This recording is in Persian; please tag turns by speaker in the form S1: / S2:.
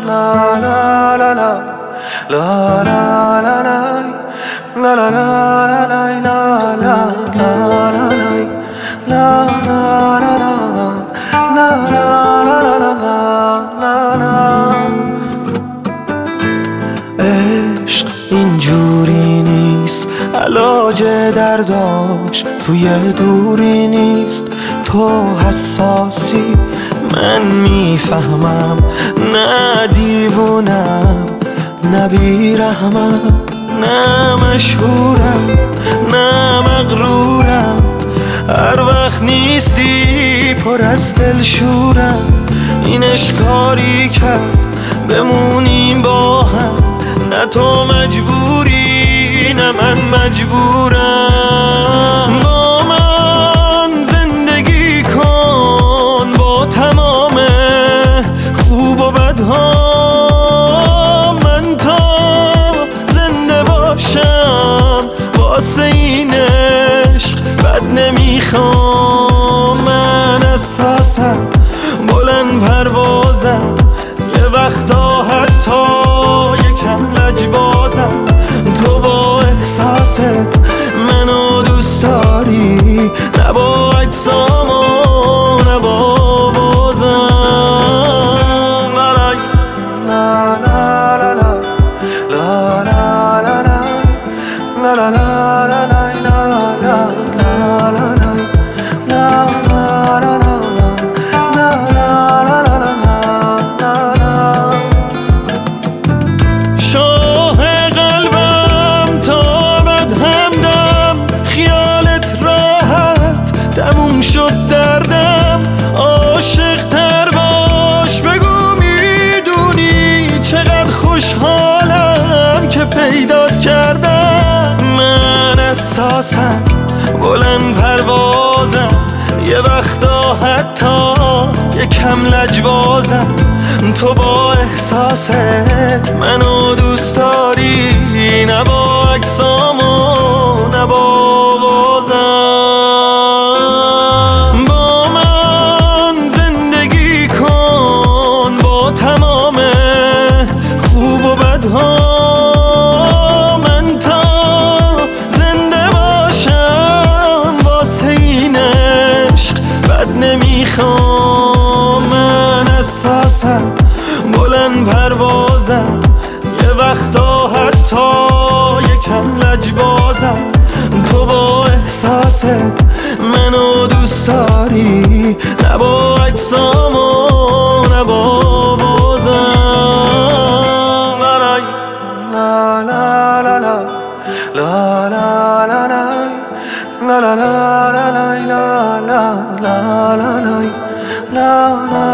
S1: عشق اینجوری نیست، علاج درداش توی دوری نیست. تو حساسی من میفهمم، نه دیوونم نه بیرحمم، نه مشهورم نه مغرورم. هر وقت نیستی پر از دلشورم. این عشقاری کرد بمونیم با هم، نه تو مجبوری نه من مجبورم. با من زندگی کن با تمام خوب و بدها، من تا زنده باشم واسه این عشق بد نمیخوام. من اساسم بلند پروازم، یه وقتا حتی یکم لجبازم. تو با احساست منو دوست داری، نه با اجسام و نه با بازم. شد دردم عاشق تر باش، بگو میدونی چقدر خوشحالم که پیدات کردم. من اساسم بلند پروازم، یه وقتا حتی یکم لجبازم. تو با احساست منو دوست داری، نه با اجسام و نه با من تا زنده باشم واسه این عشق بد نمیخوام. من اساسم بلند پروازم، یه وقتا حتی یکم لجبازم. تو با احساست منو دوست داری، نه با اجسام و نه با
S2: la la la la la la la la la la la